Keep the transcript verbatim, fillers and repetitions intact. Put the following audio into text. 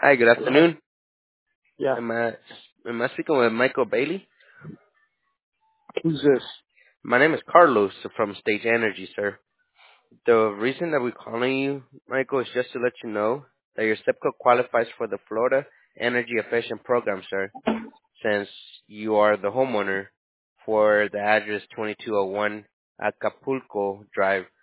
Hi, good afternoon. Yeah. Am I am I speaking with Michael Bailey? Who's this? My name is Carlos from Stage Energy, sir. The reason that we're calling you, Michael, is just to let you know that your SEPCO qualifies for the Florida Energy Efficient Program, sir, since you are the homeowner for the address twenty-two oh one Acapulco Drive,